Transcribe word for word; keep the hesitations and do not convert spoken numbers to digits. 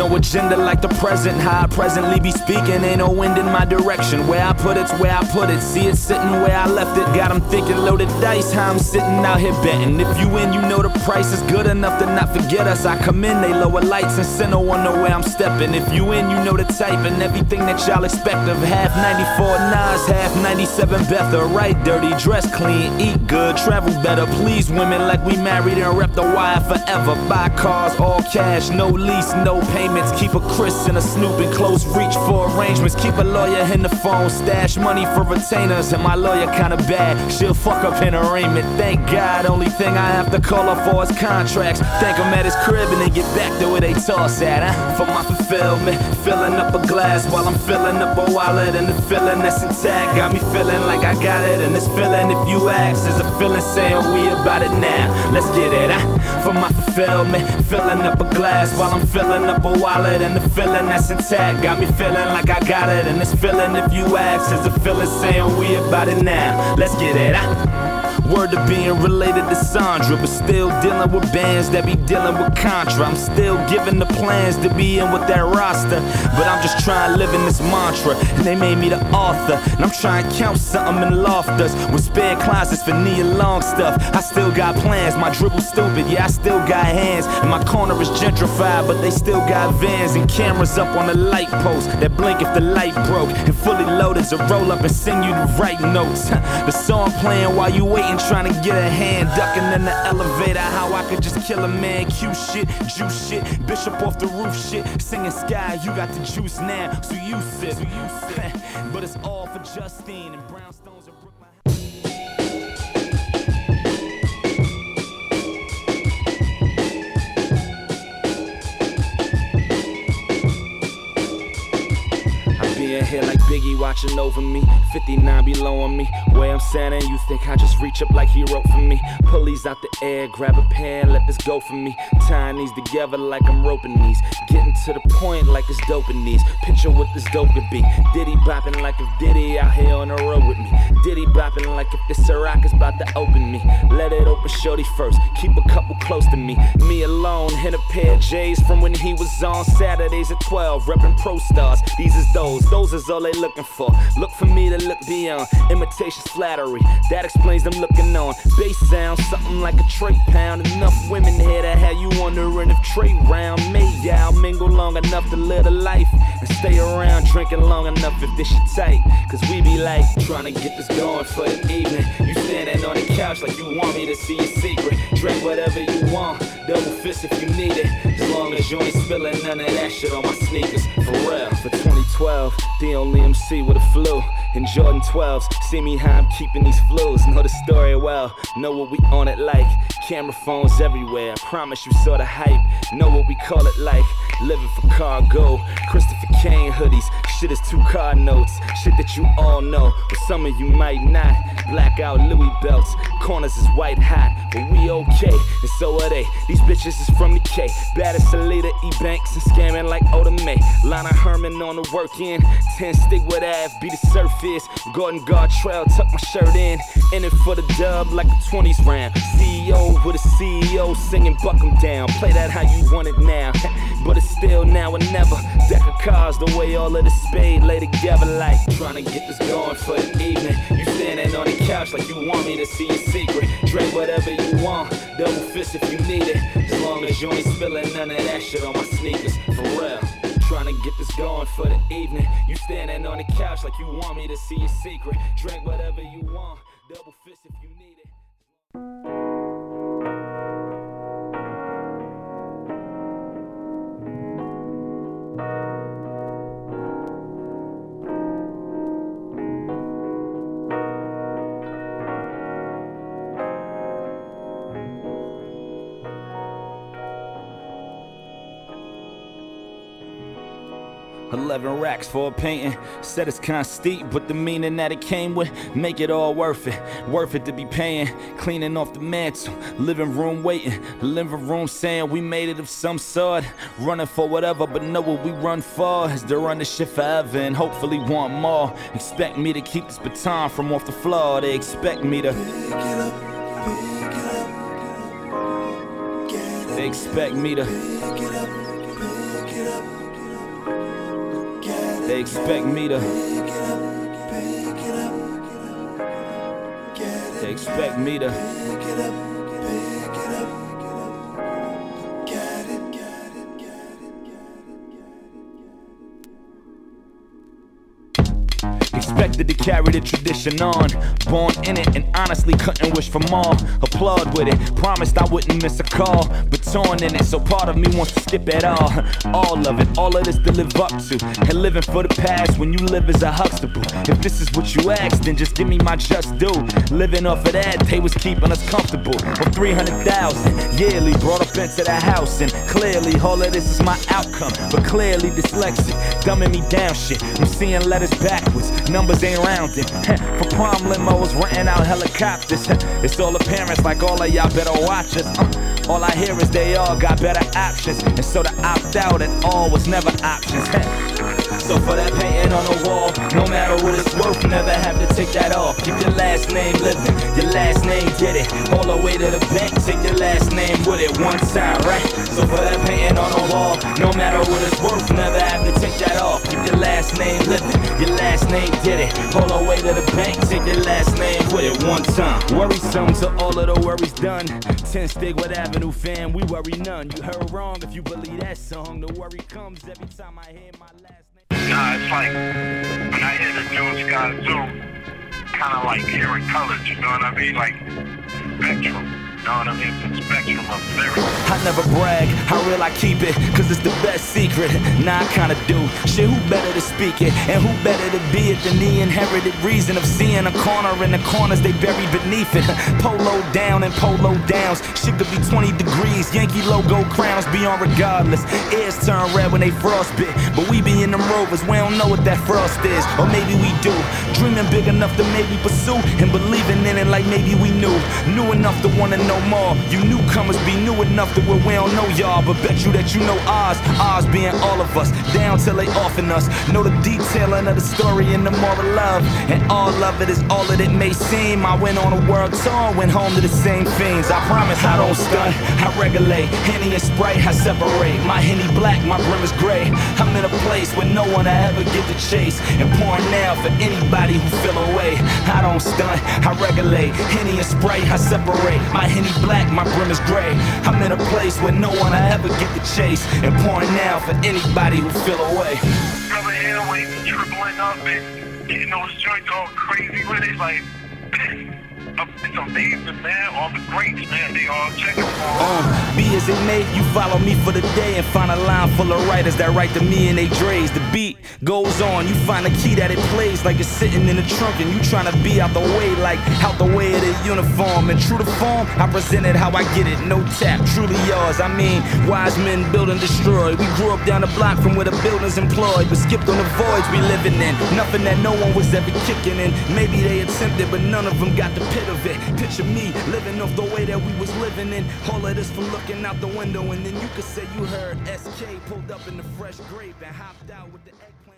no agenda like the present. How I presently be speaking, ain't no wind in my direction. Where I put it's where I put it. See it sitting where I left it. Got them thinking loaded dice, how I'm sitting out here betting. If you win, you know the price is good enough to not forget us. I come in, they lower lights and send no one know where I'm stepping. If you win, you know the type and everything that y'all expect of half ninety-four Nas, half ninety-seven Betha. Right, dirty, dress clean, eat good, travel better. Please women like we married and rep the wire forever. Buy cars, all cash, no lease, no payments. Keep a Chris and a Snoop in close reach for arrangements. Keep a lawyer in the phone, stash money for retainers. And my lawyer kinda bad, she'll fuck up an arraignment. Thank God, only thing I have to call her for is contracts. Thank him at his crib and then get back to where they toss at, huh? For my fulfillment, filling up a glass while I'm filling up a wallet. And the feeling that's intact got me feeling like I got it. And this feeling, if you ask, is a feeling saying we about it now. Let's get it, huh? For my fulfillment, filling up a glass while I'm filling up a wallet. And the feeling that's intact got me feeling like I got it. And this feeling, if you ask, is a feeling saying we about it now. Let's get it, huh? Word to being related to Sandra, but still dealing with bands that be dealing with Contra. I'm still giving the plans to be in with that roster, but I'm just trying to live in this mantra. And they made me the author, and I'm trying to count something in lofters with spare closets for knee and long stuff. I still got plans, my dribble stupid, yeah I still got hands. And my corner is gentrified, but they still got vans and cameras up on the light post that blink if the light broke. And fully loaded to roll up and sing you the right notes. The song playing while you waiting, trying to get a hand, ducking in the elevator. How I could just kill a man, Q shit, juice shit, Bishop off the roof shit, singing Sky, you got the juice now, so you sip, so you sip. But it's all for Justine and brownstones and Brooklyn. Being here like Biggie watching over me, fifty-nine below on me. Way I'm standing, you think I just reach up like he wrote for me. Pulleys out the air, grab a pen, let this go for me. Tying these together like I'm roping these. Getting to the point like it's dope in these. Picture what this dope could be. Diddy bopping like if Diddy out here on the road with me. Diddy bopping like if this Ciroc is about to open me. Let it open shorty first, keep a couple close to me. Me alone, in a pair of J's from when he was on Saturdays at twelve, reppin' Pro Stars. These is those, those is all they looking for. Look for me to look beyond imitation's flattery. That explains them looking on. Bass sound, something like a Trey pound. Enough women here to have you wondering if Trey round. May y'all mingle long enough to live a life and stay around drinking long enough if this shit tight. Cause we be like trying to get this going for the evening. You standing on the couch like you want me to see your secret. Drink whatever you want, double fist if you need it. As long as you ain't spilling none of that shit on my sneakers. For real. For twenty twelve, the only M C with a flu. In Jordan twelves, see me how I'm keeping these flows. Know the story well, know what we on it like. Camera phones everywhere, I promise you saw the hype. Know what we call it like, living for cargo. Christopher Kane hoodies, shit is two card notes. Shit that you all know, but some of you might not. Blackout Louis belts, corners is white hot, but we okay, and so are they. These bitches is from the K, baddest Salida, E-Banks, and scamming like Oda May. Lana Herman on the work end, ten stick with Ave, be the surface. Gordon Gartrell, tuck my shirt in, in it for the dub like a twenties round. C E O with a C E O singing buck 'em down. Play that how you want it now, but it's still now or never. Deck of cards, the way all of the spade lay together like trying to get this going for the evening. You standing on the couch like you want me to see your secret. Drink whatever you want, double fist if you need it. As long as you ain't spilling none of that shit on my sneakers. For real. Trying to get this going for the evening. You standing on the couch like you want me to see your secret. Drink whatever you want, double fist if you need it. Eleven racks for a painting. Said it's kinda steep, but the meaning that it came with make it all worth it. Worth it to be paying. Cleaning off the mantle, living room waiting. The living room saying we made it of some sort. Running for whatever, but know what we run for is to run this shit forever and hopefully want more. Expect me to keep this baton from off the floor. They expect me to. Pick it up, pick it up, get it. They expect me to. Pick it up, pick it up. They expect me to. They expect me to. Expected to carry the tradition on. Born in it and honestly couldn't wish for more. Applaud with it, promised I wouldn't miss a call. But torn in it, so part of me wants to skip it all. All of it, all of this to live up to. And living for the past when you live as a Huxtable. If this is what you asked, then just give me my just due. Living off of that, they was keeping us comfortable. For three hundred thousand yearly brought up into the house. And clearly all of this is my outcome. But clearly dyslexic, dumbing me down shit. I'm seeing letters backwards. Numbers ain't rounding. For prom limos, renting out helicopters. It's all appearance like all of y'all better watch us. Uh, all I hear is they all got better options. And so to opt out at all was never options. So for that painting on the wall, no matter what it's worth, never have to take that off. Keep your last name living, your last name get it. All the way to the bank, take your last name with it one time, right? So for that painting on the wall, no matter what it's worth, never have to take that off. Keep your last name living, your last name get it. All the way to the bank, take your last name with it one time. Worrisome to all of the worries done. ten Stigwood Avenue fan, we worry none. You heard wrong if you believe that song. The worry comes every time I hear my last name. Nah, it's like when I hear the George Scott Zoo, kind of like hearing colors, you know what I mean? Like spectrum. You know what I mean? It's a spectrum of lyrics. I never brag, how real I keep it, cause it's the best secret. Nah, I kinda do. Shit, who better to speak it? And who better to be it than the inherited reason of seeing a corner in the corners they buried beneath it. Polo down and polo downs. Shit could be twenty degrees. Yankee logo crowns be on regardless. Ears turn red when they frostbit. But we be in them rovers, we don't know what that frost is. Or maybe we do. Dreaming big enough to maybe pursue. And believing in it like maybe we knew. Knew enough to wanna know more. You newcomers be new enough to where we don't know y'all, but bet you that you know ours. Ours being all of us, down till they offing us. Know the detailing of the story and the moral love. And all of it is all that it may seem. I went on a world tour, went home to the same fiends. I promise I don't stunt, I regulate. Henny and Sprite, I separate. My Henny black, my brim is gray. I'm in a place where no one will ever get the chase. And pouring now for anybody who feel away. I don't stunt, I regulate. Henny and Sprite, I separate. My Henny black, my brim is gray. I'm in a place where no one will ever get the chase. And pouring now for anybody who feel away. Brother Airways tripling up and getting those joints all crazy with it, like it's amazing, man. All the greats, man, they all checking for uh, Be as it may, you follow me for the day and find a line full of writers that write to me and they drays. The beat goes on, you find a key that it plays like it's sitting in the trunk and you trying to be out the way, like out the way of the uniform. And true to form, I present it how I get it, no tap, truly yours. I mean, wise men build and destroy. We grew up down the block from where the building's employed, but skipped on the voids we living in. Nothing that no one was ever kicking in. Maybe they attempted, but none of them got the pit of it. Picture me living off the way that we was living in. All of this from looking out the window, and then you could say you heard S K pulled up in the fresh grape and hopped out with the eggplant.